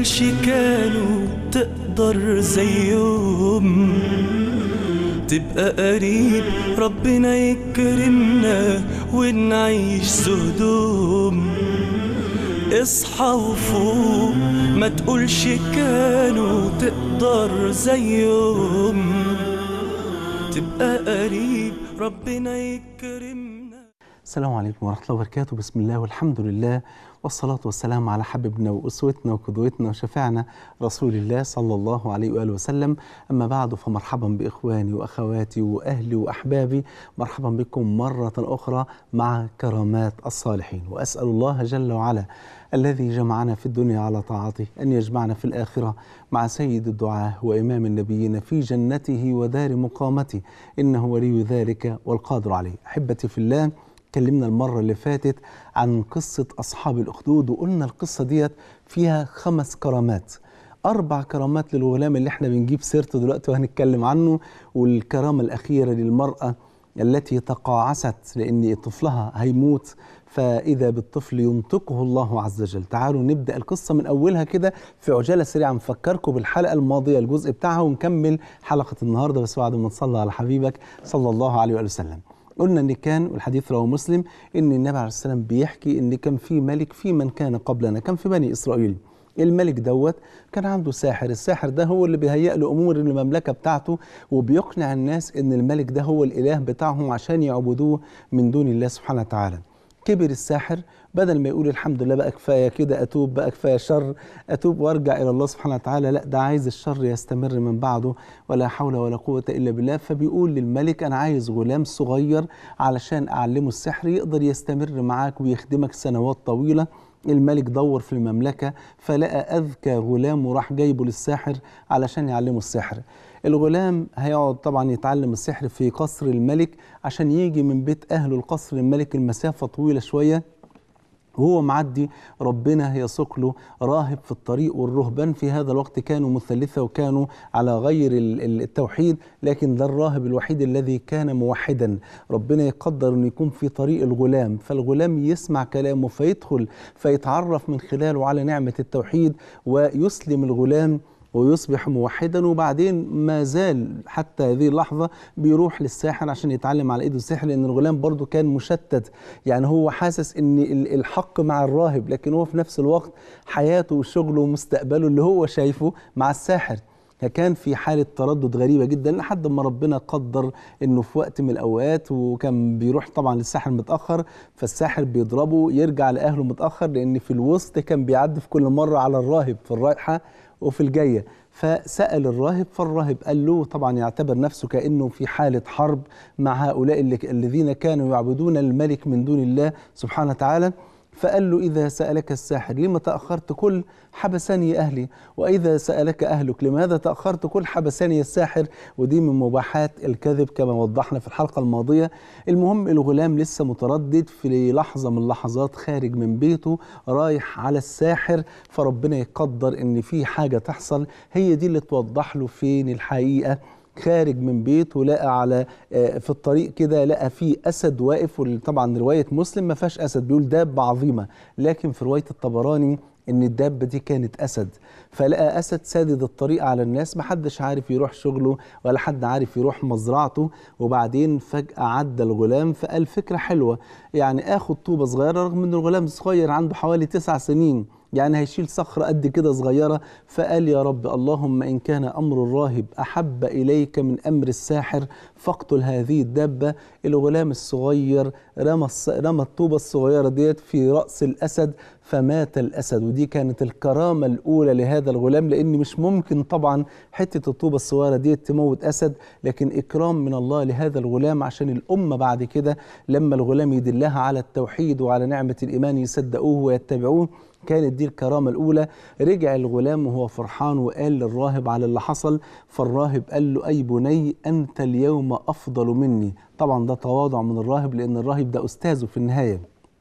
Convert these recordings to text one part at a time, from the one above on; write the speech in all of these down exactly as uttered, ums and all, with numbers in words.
تقولش كانوا تقدر زيهم، تبقى قريب ربنا يكرمنا ونعيش سهدوم. اصحى وفوق ما تقولش كانوا تقدر زيهم، تبقى قريب ربنا يكرمنا. السلام عليكم ورحمة الله وبركاته. بسم الله والحمد لله والصلاة والسلام على حبيبنا وأسوتنا وقدوتنا وشفيعنا رسول الله صلى الله عليه وآله وسلم. أما بعد، فمرحبا بإخواني وأخواتي وأهلي وأحبابي، مرحبا بكم مرة أخرى مع كرامات الصالحين. وأسأل الله جل وعلا الذي جمعنا في الدنيا على طاعته أن يجمعنا في الآخرة مع سيد الدعاة وإمام النبيين في جنته ودار مقامته، إنه ولي ذلك والقادر عليه. أحبتي في الله، اتكلمنا المرة اللي فاتت عن قصة أصحاب الأخدود، وقلنا القصة ديت فيها خمس كرامات. أربع كرامات للغلام اللي احنا بنجيب سيرته دلوقتي وهنتكلم عنه، والكرامة الأخيرة للمرأة التي تقاعست لأن طفلها هيموت، فإذا بالطفل ينطقه الله عز وجل. تعالوا نبدأ القصة من أولها كده في عجالة سريعة، نفكركم بالحلقة الماضية الجزء بتاعها ونكمل حلقة النهاردة، بس بعد ما نصلي على حبيبك صلى الله عليه وآله وسلم. قلنا ان كان، والحديث رواه مسلم، ان النبي عليه السلام بيحكي ان كان في ملك في من كان قبلنا، كان في بني اسرائيل. الملك دوت كان عنده ساحر، الساحر ده هو اللي بيهيئ له امور المملكه بتاعته، وبيقنع الناس ان الملك ده هو الاله بتاعهم عشان يعبدوه من دون الله سبحانه وتعالى. كبر الساحر، بدل ما يقول الحمد لله بقى كفايه كده اتوب، بقى كفايه شر اتوب وارجع الى الله سبحانه وتعالى، لا ده عايز الشر يستمر من بعده، ولا حول ولا قوه الا بالله. فبيقول للملك انا عايز غلام صغير علشان اعلمه السحر يقدر يستمر معاك ويخدمك سنوات طويله. الملك دور في المملكه فلقى اذكى غلام وراح جايبه للساحر علشان يعلمه السحر. الغلام هيقعد طبعا يتعلم السحر في قصر الملك، عشان يجي من بيت اهله لقصر الملك المسافه طويله شويه، وهو معدي ربنا هيسوق له راهب في الطريق. والرهبان في هذا الوقت كانوا مثلثة وكانوا على غير التوحيد، لكن ده الراهب الوحيد الذي كان موحدا. ربنا يقدر أن يكون في طريق الغلام، فالغلام يسمع كلامه فيدخل فيتعرف من خلاله على نعمة التوحيد ويسلم الغلام ويصبح موحدا. وبعدين ما زال حتى هذه اللحظة بيروح للساحر عشان يتعلم على ايده السحر، لان الغلام برضو كان مشتت، يعني هو حاسس ان الحق مع الراهب، لكن هو في نفس الوقت حياته وشغله ومستقبله اللي هو شايفه مع الساحر. فكان في حالة تردد غريبة جدا، لحد ما ربنا قدر انه في وقت من الاوقات، وكان بيروح طبعا للساحر متأخر، فالساحر بيضربه يرجع لأهله متأخر، لان في الوسط كان بيعدي في كل مرة على الراهب في الرايحة وفي الجاية. فسأل الراهب، فالراهب قال له، طبعا يعتبر نفسه كأنه في حالة حرب مع هؤلاء الذين كانوا يعبدون الملك من دون الله سبحانه وتعالى. فقال له إذا سألك الساحر لما تأخرت كل حبسني أهلي، وإذا سألك أهلك لماذا تأخرت كل حبسني الساحر. ودي من مباحات الكذب كما وضحنا في الحلقة الماضية. المهم الغلام لسه متردد، في لحظة من اللحظات خارج من بيته رايح على الساحر، فربنا يقدر إن في حاجة تحصل هي دي اللي توضح له فين الحقيقة. خارج من بيته لقى على في الطريق كده لقى فيه أسد واقف، وطبعا رواية مسلم ما فيهاش أسد، بيقول دابة عظيمة، لكن في رواية الطبراني إن الدابة دي كانت أسد. فلقى أسد سادد الطريق على الناس، محدش عارف يروح شغله ولا حد عارف يروح مزرعته. وبعدين فجأة عدى الغلام فقال فكرة حلوة، يعني آخد طوبة صغيرة، رغم إن الغلام صغير عنده حوالي تسع سنين، يعني هيشيل صخرة قد كده صغيرة. فقال يا رب اللهم إن كان أمر الراهب أحب إليك من أمر الساحر فاقتل هذه الدابة. الغلام الصغير رمى رمى الطوبة الصغيرة ديت في رأس الأسد فمات الأسد. ودي كانت الكرامة الأولى لهذا الغلام، لأن مش ممكن طبعا حتة الطوبة الصغيرة ديت تموت أسد، لكن إكرام من الله لهذا الغلام عشان الأمة بعد كده لما الغلام يدلها على التوحيد وعلى نعمة الإيمان يصدقوه ويتبعوه. كانت دي الكرامة الأولى. رجع الغلام وهو فرحان وقال للراهب على اللي حصل، فالراهب قال له أي بني أنت اليوم أفضل مني. طبعا ده تواضع من الراهب، لأن الراهب ده أستاذه في النهاية،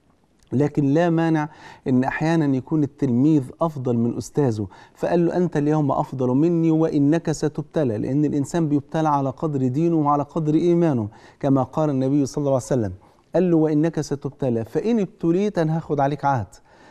لكن لا مانع ان احيانا يكون التلميذ افضل من استاذه. فقال له انت اليوم افضل مني وانك ستبتلى، لان الانسان بيبتلى على قدر دينه وعلى قدر ايمانه، كما قال النبي صلى الله عليه وسلم. قال له وانك ستبتلى، فان ابتليت انا هاخد عليك عهد،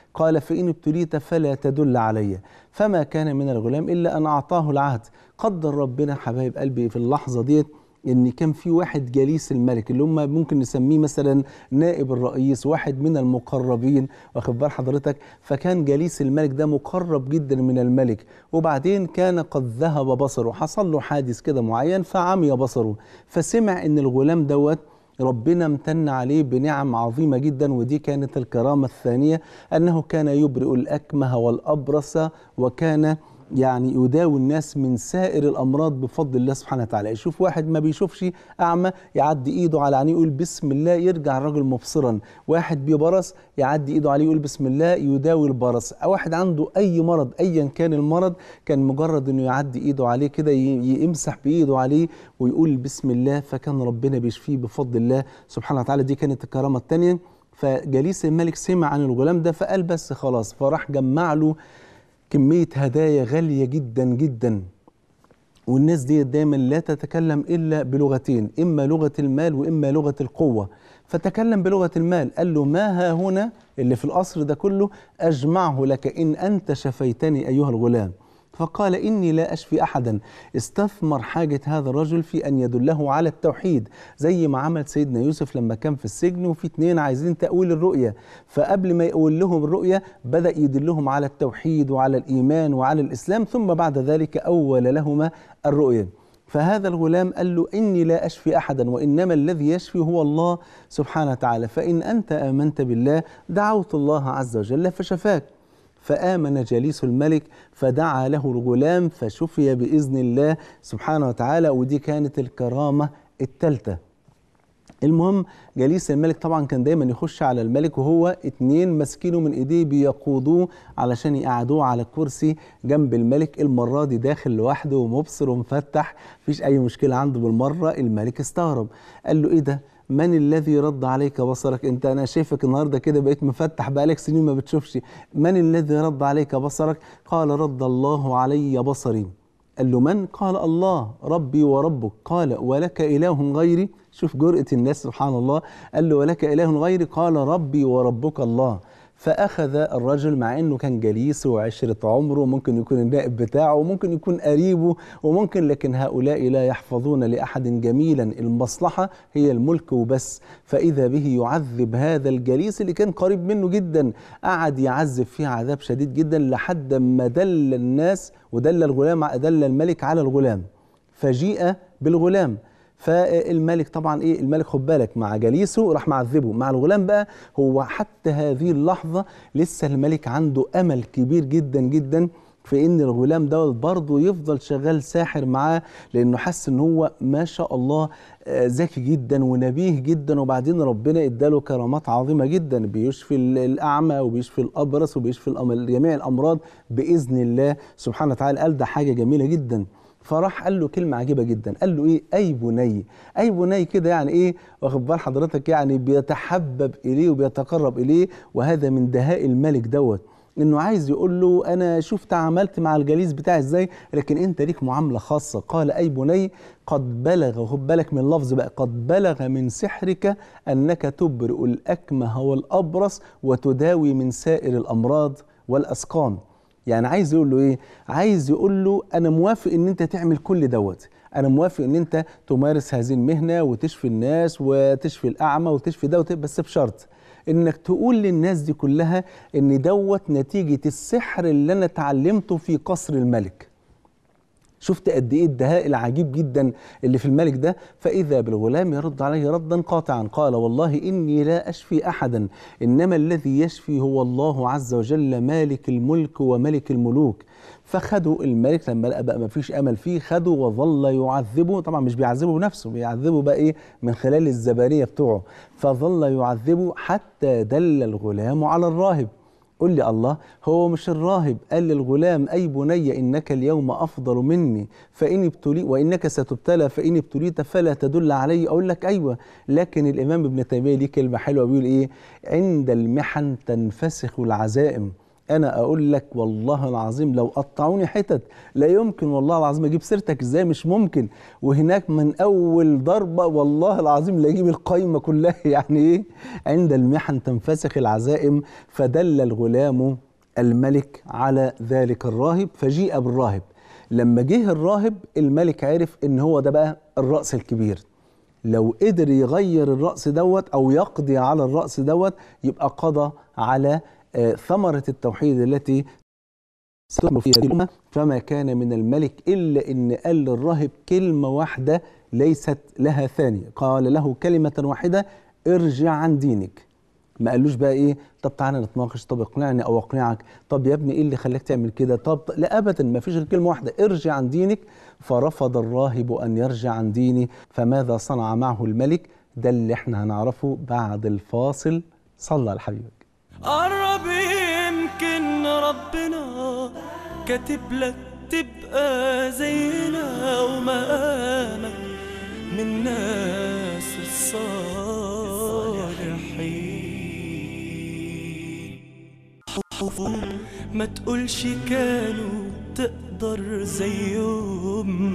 قال فإن ابتليت فلا تدل علي. فما كان من الغلام إلا أن أعطاه العهد. قدر ربنا حبايب قلبي في اللحظة ديت ان كان في واحد جليس الملك اللي هم ممكن نسميه مثلا نائب الرئيس، واحد من المقربين، واخد بال حضرتك؟ فكان جليس الملك ده مقرب جدا من الملك، وبعدين كان قد ذهب بصره، حصل له حادث كده معين فعمي بصره، فسمع ان الغلام دوت ربنا امتن عليه بنعم عظيمة جدا، ودي كانت الكرامة الثانية، أنه كان يبرئ الأكمه والأبرص، وكان يعني يداوي الناس من سائر الأمراض بفضل الله سبحانه وتعالى. يشوف واحد ما بيشوفش أعمى يعدي إيده على عينيه يقول بسم الله يرجع الرجل مبصرا، واحد بيبرص يعدي إيده عليه يقول بسم الله يداوي البرص، أو واحد عنده أي مرض أيا كان المرض كان مجرد إنه يعدي إيده عليه كده يمسح بإيده عليه ويقول بسم الله فكان ربنا بيشفيه بفضل الله سبحانه وتعالى. دي كانت الكرامة الثانية. فجليس الملك سمع عن الغلام ده فقال بس خلاص، فراح جمع له كمية هدايا غالية جدا جدا. والناس دي دايما لا تتكلم إلا بلغتين، إما لغة المال وإما لغة القوة. فتكلم بلغة المال، قال له ما ها هنا اللي في القصر ده كله أجمعه لك إن أنت شفيتني أيها الغلام. فقال إني لا أشفي أحدا. استثمر حاجة هذا الرجل في أن يدله على التوحيد، زي ما عمل سيدنا يوسف لما كان في السجن وفي اتنين عايزين تأويل الرؤية، فقبل ما يقول لهم الرؤية بدأ يدلهم على التوحيد وعلى الإيمان وعلى الإسلام، ثم بعد ذلك أول لهما الرؤية. فهذا الغلام قال له إني لا أشفي أحدا وإنما الذي يشفي هو الله سبحانه وتعالى، فإن أنت آمنت بالله دعوت الله عز وجل فشفاك. فآمن جليس الملك فدعا له الغلام فشفي بإذن الله سبحانه وتعالى. ودي كانت الكرامة الثالثة. المهم جليس الملك طبعا كان دايما يخش على الملك وهو اتنين ماسكينه من ايديه بيقودوه علشان يقعدوه على كرسي جنب الملك. المرة دي داخل لوحده ومبصر ومفتح، مفيش أي مشكلة عنده بالمرة. الملك استغرب، قال له إيه ده؟ من الذي رد عليك بصرك؟ انت انا شايفك النهارده كده بقيت مفتح، بقالك سنين ما بتشوفش، من الذي رد عليك بصرك؟ قال رد الله علي بصري. قال له من؟ قال الله ربي وربك. قال ولك إله غيري؟ شوف جرأة الناس سبحان الله. قال له ولك إله غيري؟ قال ربي وربك الله. فأخذ الرجل مع أنه كان جليسه وعشرة عمره، ممكن يكون النائب بتاعه وممكن يكون قريبه وممكن، لكن هؤلاء لا يحفظون لأحد جميلا، المصلحة هي الملك وبس. فإذا به يعذب هذا الجليس اللي كان قريب منه جدا، قعد يعذب فيه عذاب شديد جدا لحد ما دل الناس ودل الغلام دل الملك على الغلام، فجيء بالغلام. فالملك طبعا ايه، الملك خد بالك مع جليسه راح معذبه، مع الغلام بقى هو حتى هذه اللحظة لسه الملك عنده امل كبير جدا جدا في ان الغلام ده برضه يفضل شغال ساحر معاه، لانه حس ان هو ما شاء الله ذكي جدا ونبيه جدا، وبعدين ربنا اداله كرامات عظيمة جدا، بيشفي الاعمى وبيشفي الابرص وبيشفي جميع الامراض باذن الله سبحانه وتعالى. قال ده حاجة جميلة جدا. فراح قال له كلمة عجيبة جدا، قال له ايه؟ اي بني. اي بني كده يعني ايه؟ واخد بال حضرتك؟ يعني بيتحبب اليه وبيتقرب اليه، وهذا من دهاء الملك دوت، انه عايز يقول له انا شفت عملت مع الجليس بتاعي ازاي، لكن انت ليك معاملة خاصة. قال اي بني قد بلغ، خد بالك من اللفظ بقى، قد بلغ من سحرك انك تبرئ الاكمه والابرص وتداوي من سائر الامراض والاسقام. يعني عايز يقول له ايه؟ عايز يقول له انا موافق ان انت تعمل كل دوت، انا موافق ان انت تمارس هذه المهنه وتشفي الناس وتشفي الاعمى وتشفي دوت، بس بشرط انك تقول للناس دي كلها ان دوت نتيجه السحر اللي انا اتعلمته في قصر الملك. شفت قد ايه الدهاء العجيب جدا اللي في الملك ده. فاذا بالغلام يرد عليه ردا قاطعا، قال والله اني لا اشفي احدا، انما الذي يشفي هو الله عز وجل مالك الملك وملك الملوك. فخدوا الملك لما لقى بقى ما فيش امل فيه، خدوا وظل يعذبه، طبعا مش بيعذبه بنفسه، بيعذبه بقى ايه؟ من خلال الزبانيه بتوعه. فظل يعذبه حتى دل الغلام على الراهب. قل لي الله، هو مش الراهب قال للغلام أي بني إنك اليوم أفضل مني فإن ابتلي وإنك ستبتلى فإن ابتليت فلا تدل علي؟ أقول لك أيوة، لكن الإمام ابن تيمية ليه كلمة حلوة بيقول إيه؟ عند المحن تنفسخ العزائم. انا اقول لك والله العظيم لو قطعوني حتت لا يمكن والله العظيم اجيب سيرتك ازاي، مش ممكن. وهناك من اول ضربه والله العظيم لا اجيب القايمه كلها. يعني ايه؟ عند المحن تنفسخ العزائم. فدل الغلام الملك على ذلك الراهب، فجيء بالراهب. لما جه الراهب الملك عرف ان هو ده بقى الرأس الكبير، لو قدر يغير الرأس دوت أو يقضي على الرأس دوت يبقى قضى على آه ثمرة التوحيد التي ستكون فيها الأمة. فما كان من الملك إلا إن قال للراهب كلمة واحدة ليست لها ثانية، قال له كلمة واحدة: ارجع عن دينك. ما قالوش بقى ايه طب تعالى نتناقش، طب اقنعني او اقنعك، طب يا ابني ايه اللي خلاك تعمل كده، طب لا ابدا، ما فيش غير كلمه واحده: ارجع عن دينك. فرفض الراهب ان يرجع عن دينه. فماذا صنع معه الملك؟ ده اللي احنا هنعرفه بعد الفاصل. صلى على حبيبك. قرب يمكن ربنا كاتب لك تبقى زينا ومقامك من ناس الصالحين. ما تقولش كانوا تقدر زيهم.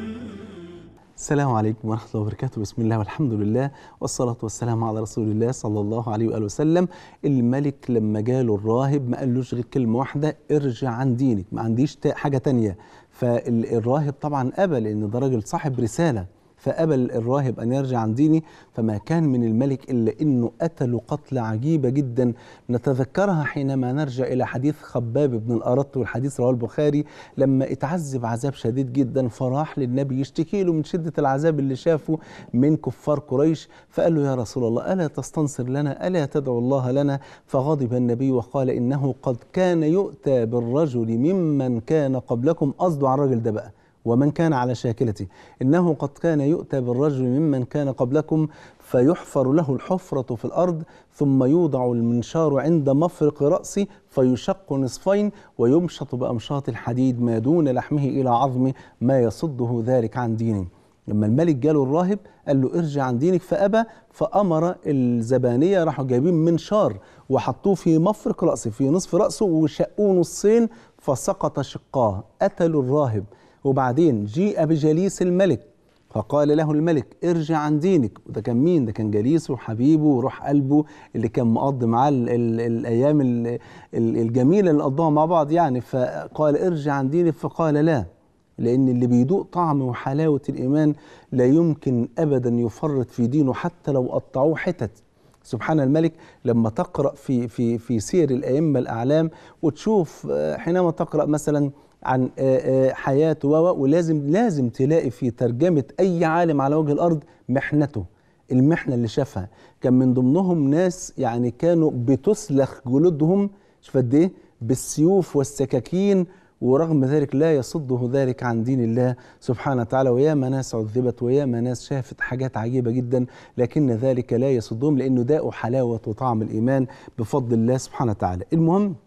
السلام عليكم ورحمة الله وبركاته. بسم الله والحمد لله والصلاة والسلام على رسول الله صلى الله عليه وآله وسلم. الملك لما جاله الراهب ما قالوش غير كلمة واحدة: ارجع عن دينك، ما عنديش حاجة تانية. فالراهب طبعا أبى، لأن ده راجل صاحب رسالة، فأبى الراهب أن يرجع عن ديني. فما كان من الملك إلا أنه قتل قتلة عجيبة جدا نتذكرها حينما نرجع إلى حديث خباب بن الأرط، والحديث رواه البخاري، لما اتعذب عذاب شديد جدا فراح للنبي يشتكي له من شدة العذاب اللي شافه من كفار قريش. فقال له: يا رسول الله، ألا تستنصر لنا؟ ألا تدعو الله لنا؟ فغضب النبي وقال: إنه قد كان يؤتى بالرجل ممن كان قبلكم، قصده على الرجل ده بقى ومن كان على شاكلته، إنه قد كان يؤتى بالرجل ممن كان قبلكم فيحفر له الحفرة في الأرض ثم يوضع المنشار عند مفرق رأسه فيشق نصفين ويمشط بأمشاط الحديد ما دون لحمه إلى عظمه ما يصده ذلك عن دينه. لما الملك جاله الراهب قال له: ارجع عن دينك، فأبى. فأمر الزبانية راحوا جايبين منشار وحطوه في مفرق رأسه، في نصف رأسه، وشقوه نصين فسقط شقاه. قتلوا الراهب. وبعدين جيء بجليس الملك فقال له الملك: ارجع عن دينك. وده كان مين؟ ده كان جليسه وحبيبه وروح قلبه اللي كان مقضي معاه ال ال الايام ال ال الجميله اللي قضاها مع بعض يعني. فقال: ارجع عن دينك. فقال: لا، لان اللي بيدوق طعم وحلاوه الايمان لا يمكن ابدا يفرط في دينه حتى لو قطعوه حتت. سبحان الملك. لما تقرا في في في سير الائمه الاعلام وتشوف حينما تقرا مثلا عن حياته ولازم لازم تلاقي في ترجمة أي عالم على وجه الأرض محنته، المحنة اللي شافها. كان من ضمنهم ناس يعني كانوا بتسلخ جلودهم، شوف قد إيه، بالسيوف والسكاكين، ورغم ذلك لا يصده ذلك عن دين الله سبحانه وتعالى. وياما ناس عذبت وياما ناس شافت حاجات عجيبة جدا، لكن ذلك لا يصدهم لأنه داءوا حلاوة وطعم الإيمان بفضل الله سبحانه وتعالى. المهم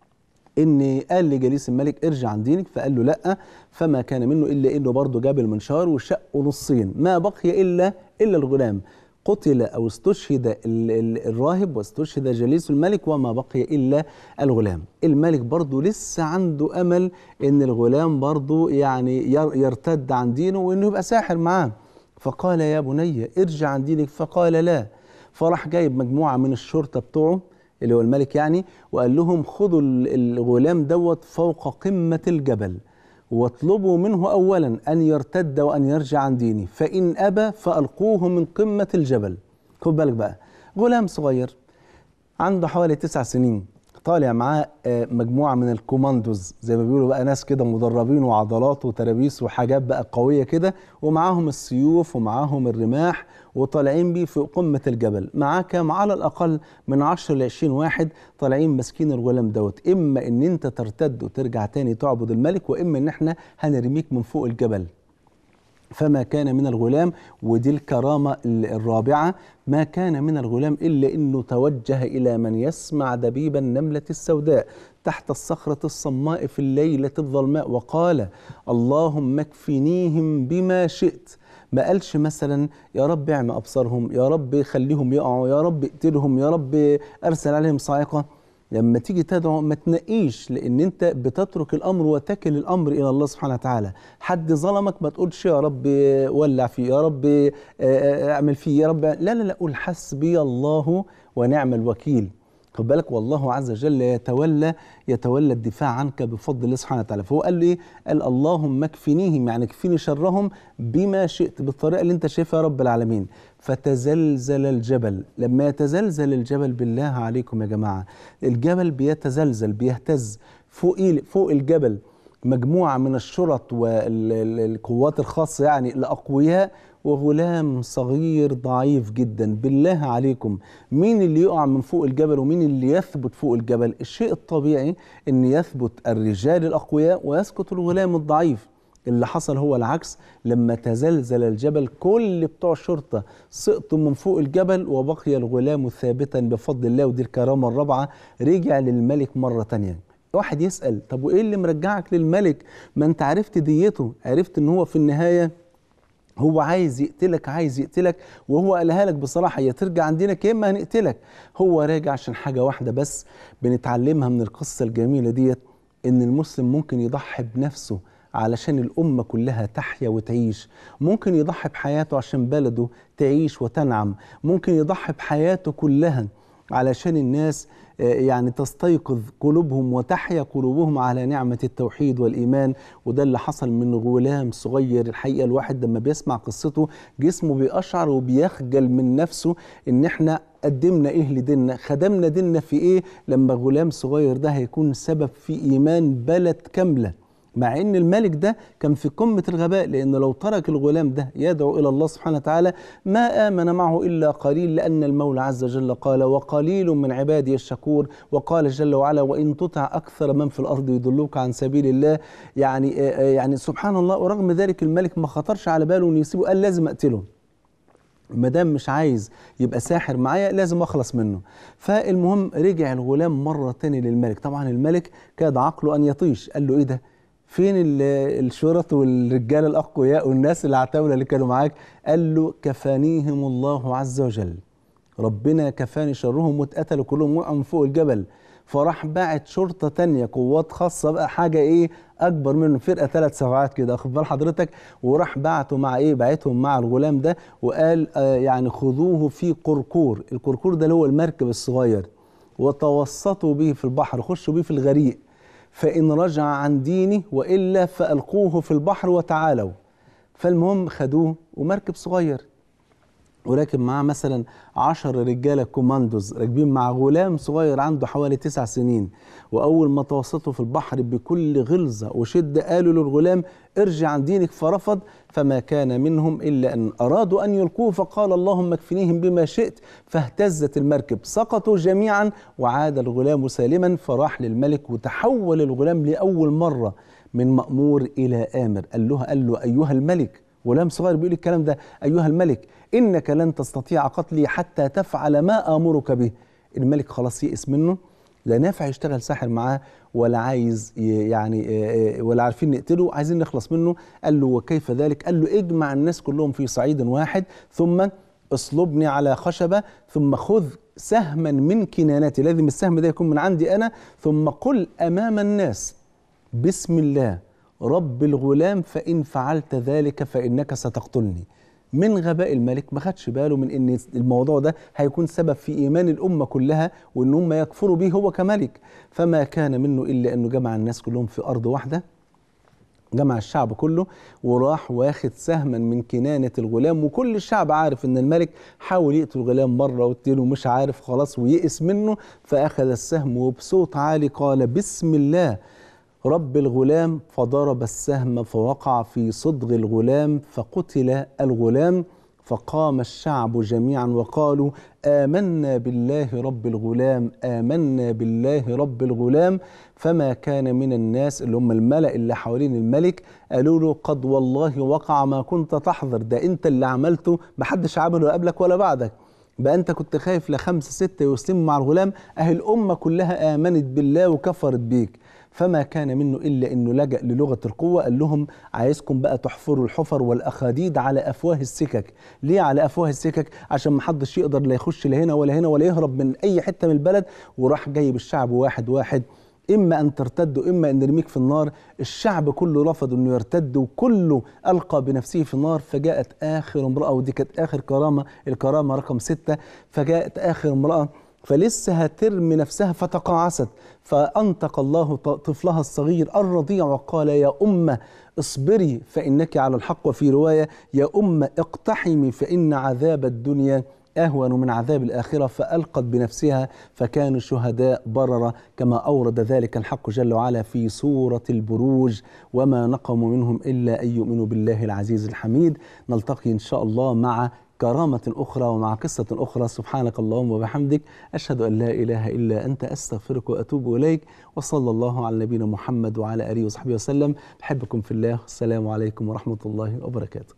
إن قال لجليس الملك: ارجع عن دينك. فقال له: لأ. فما كان منه إلا إنه برضه جاب المنشار وشقه نصين، ما بقي إلا إلا الغلام. قتل أو استشهد الراهب واستشهد جليس الملك وما بقي إلا الغلام. الملك برضه لسه عنده أمل إن الغلام برضه يعني يرتد عن دينه وإنه يبقى ساحر معاه. فقال: يا بني ارجع عن دينك. فقال: لا. فراح جايب مجموعة من الشرطة بتوعه اللي هو الملك يعني، وقال لهم: خذوا الغلام دوت فوق قمة الجبل واطلبوا منه أولا أن يرتد وأن يرجع عن ديني، فإن أبى فألقوه من قمة الجبل. خد بالك بقى، غلام صغير عنده حوالي تسع سنين طالع معاه مجموعة من الكوماندوز زي ما بيقولوا بقى، ناس كده مدربين وعضلات وترابيس وحاجات بقى قوية كده، ومعاهم السيوف ومعاهم الرماح وطالعين بيه في قمة الجبل. معاه كام؟ على الأقل من عشر لعشرين واحد طالعين ماسكين الغلام دوت. إما إن أنت ترتد وترجع تاني تعبد الملك، وإما إن إحنا هنرميك من فوق الجبل. فما كان من الغلام، ودي الكرامة الرابعة، ما كان من الغلام إلا أنه توجه إلى من يسمع دبيب النملة السوداء تحت الصخرة الصماء في الليلة الظلماء وقال: اللهم اكفنيهم بما شئت. ما قالش مثلا يا رب اعمى أبصارهم، يا رب خليهم يقعوا، يا رب اقتلهم، يا رب أرسل عليهم صاعقة. لما تيجي تدعو ما تنقيش، لان انت بتترك الامر وتكل الامر الى الله سبحانه وتعالى. حد ظلمك ما تقولش يا رب ولع فيه، يا رب اعمل فيه، يا رب لا لا لا، قول حسبي الله ونعم الوكيل. خد بالك، والله عز وجل يتولى يتولى الدفاع عنك بفضل الله سبحانه وتعالى. فهو قال له ايه؟ قال اللهم اكفنيهم، يعني اكفني شرهم بما شئت، بالطريقه اللي انت شايفها يا رب العالمين. فتزلزل الجبل. لما يتزلزل الجبل بالله عليكم يا جماعه، الجبل بيتزلزل بيهتز، فوق فوق الجبل مجموعه من الشرط والقوات الخاصه يعني الاقوياء، وغلام صغير ضعيف جدا. بالله عليكم مين اللي يقع من فوق الجبل ومين اللي يثبت فوق الجبل؟ الشيء الطبيعي ان يثبت الرجال الاقوياء ويسقط الغلام الضعيف. اللي حصل هو العكس. لما تزلزل الجبل كل بتوع الشرطة سقطوا من فوق الجبل وبقي الغلام ثابتا بفضل الله. ودي الكرامة الرابعة، رجع للملك مرة تانية. واحد يسأل طب وإيه اللي مرجعك للملك؟ ما أنت عرفت ديته، عرفت إن هو في النهاية هو عايز يقتلك، عايز يقتلك، وهو قالها لك بصراحة، يا ترجع عندنا يا إما هنقتلك. هو راجع عشان حاجة واحدة بس بنتعلمها من القصة الجميلة ديت، إن المسلم ممكن يضحي بنفسه علشان الأمة كلها تحيا وتعيش. ممكن يضحي بحياته عشان بلده تعيش وتنعم. ممكن يضحي بحياته كلها علشان الناس يعني تستيقظ قلوبهم وتحيا قلوبهم على نعمة التوحيد والإيمان. وده اللي حصل من غلام صغير. الحقيقة الواحد لما بيسمع قصته جسمه بيقشعر وبيخجل من نفسه إن إحنا قدمنا إيه لديننا، خدمنا ديننا في إيه لما غلام صغير ده هيكون سبب في إيمان بلد كاملة. مع ان الملك ده كان في قمة الغباء، لان لو ترك الغلام ده يدعو الى الله سبحانه وتعالى ما امن معه الا قليل، لان المولى عز وجل قال وقليل من عبادي الشكور، وقال جل وعلا وان تطع اكثر من في الارض يضلوك عن سبيل الله. يعني يعني سبحان الله. ورغم ذلك الملك ما خطرش على باله انه يسيبه، قال لازم اقتله، ما دام مش عايز يبقى ساحر معايا لازم اخلص منه. فالمهم رجع الغلام مرة تاني للملك. طبعا الملك كاد عقله ان يطيش، قال له ايه ده؟ فين الشرط والرجال الأقوياء والناس العتاولة اللي كانوا معاك؟ قال له كفانيهم الله عز وجل، ربنا كفاني شرهم، واتقتلوا كلهم وقعوا من فوق الجبل. فراح باعت شرطة تانية قوات خاصة بقى، حاجة ايه أكبر منه، فرقة ثلاث سبعات كده، أخد بال حضرتك. وراح بعته مع ايه؟ بعتهم مع الغلام ده، وقال آه يعني خذوه في قرقور. القرقور ده اللي هو المركب الصغير، وتوسطوا به في البحر، خشوا به في الغريق، فإن رجع عن دينه وإلا فألقوه في البحر وتعالوا. فالمهم خدوه، ومركب صغير وراكب معاه مثلا عشر رجالة كوماندوز راكبين مع غلام صغير عنده حوالي تسع سنين. وأول ما توسطوا في البحر بكل غلظة وشدة قالوا للغلام ارجع عن دينك، فرفض. فما كان منهم إلا أن أرادوا أن يلقوه، فقال اللهم اكفنيهم بما شئت، فاهتزت المركب، سقطوا جميعا وعاد الغلام سالما. فراح للملك وتحول الغلام لأول مرة من مأمور إلى آمر. قال له قال له أيها الملك، غلام صغير بيقول الكلام ده، أيها الملك إنك لن تستطيع قتلي حتى تفعل ما آمرك به. الملك خلاص يئس منه، لا نافع يشتغل ساحر معاه ولا عايز يعني ولا عارفين نقتله، عايزين نخلص منه. قال له وكيف ذلك؟ قال له اجمع الناس كلهم في صعيد واحد، ثم اصلبني على خشبة، ثم خذ سهما من كنانتي، لازم السهم ده يكون من عندي أنا، ثم قل أمام الناس بسم الله رب الغلام، فإن فعلت ذلك فإنك ستقتلني. من غباء الملك ما خدش باله من ان الموضوع ده هيكون سبب في ايمان الامه كلها، وان هم يكفروا به هو كملك. فما كان منه الا انه جمع الناس كلهم في ارض واحده، جمع الشعب كله وراح واخد سهما من كنانة الغلام. وكل الشعب عارف ان الملك حاول يقتل الغلام مرة واتنين ومش عارف خلاص ويئس منه، فاخذ السهم وبصوت عالي قال بسم الله رب الغلام، فضرب السهم فوقع في صدغ الغلام فقتل الغلام. فقام الشعب جميعا وقالوا آمنا بالله رب الغلام، آمنا بالله رب الغلام. فما كان من الناس اللي هم الملأ اللي حوالين الملك قالوا له قد والله وقع ما كنت تحذر، ده انت اللي عملته، محدش عمله قبلك ولا بعدك، بقى انت كنت خايف لخمسة ستة يسلموا مع الغلام، اهي الامة كلها آمنت بالله وكفرت بيك. فما كان منه إلا أنه لجأ للغة القوة. قال لهم عايزكم بقى تحفروا الحفر والأخاديد على أفواه السكك. ليه على أفواه السكك؟ عشان ما حدش يقدر لا يخش لا هنا ولا هنا ولا يهرب من أي حتة من البلد. وراح جايب الشعب واحد واحد، إما أن ترتدوا إما أن نرميك في النار. الشعب كله رفض أنه يرتد وكله ألقى بنفسه في النار. فجاءت آخر امرأة، ودي كانت آخر كرامة، الكرامة رقم ستة. فجاءت آخر امرأة فلسه هترمي نفسها فتقاعست، فأنطق الله طفلها الصغير الرضيع وقال يا أمة اصبري فإنك على الحق. وفي رواية يا أمة اقتحمي فإن عذاب الدنيا أهون من عذاب الآخرة. فألقت بنفسها فكانوا شهداء بررة كما أورد ذلك الحق جل وعلا في سورة البروج: وما نقموا منهم إلا أن يؤمنوا بالله العزيز الحميد. نلتقي إن شاء الله مع كرامة أخرى ومع قصة أخرى. سبحانك اللهم وبحمدك، أشهد أن لا إله إلا أنت، أستغفرك وأتوب إليك. وصلى الله على نبينا محمد وعلى آله وصحبه وسلم. بحبكم في الله، السلام عليكم ورحمة الله وبركاته.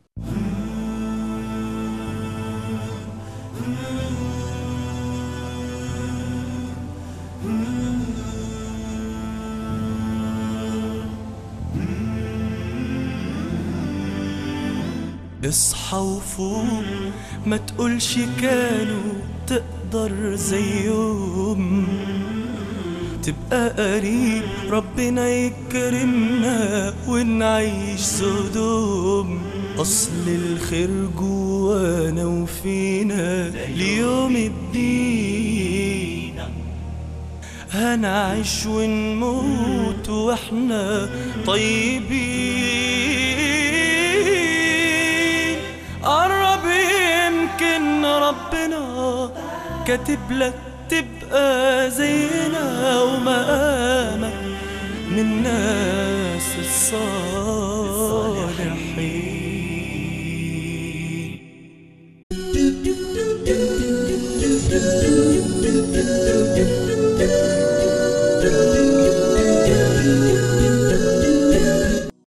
اصحى وفوق، ما تقولش كانوا تقدر زيهم، تبقى قريب ربنا يكرمنا ونعيش سدوم. أصل الخير جوانا وفينا ليوم الدين، هنعيش ونموت واحنا طيبين. قرب يمكن ربنا كاتب لك تبقى زينا ومقامك من الناس الصالحين.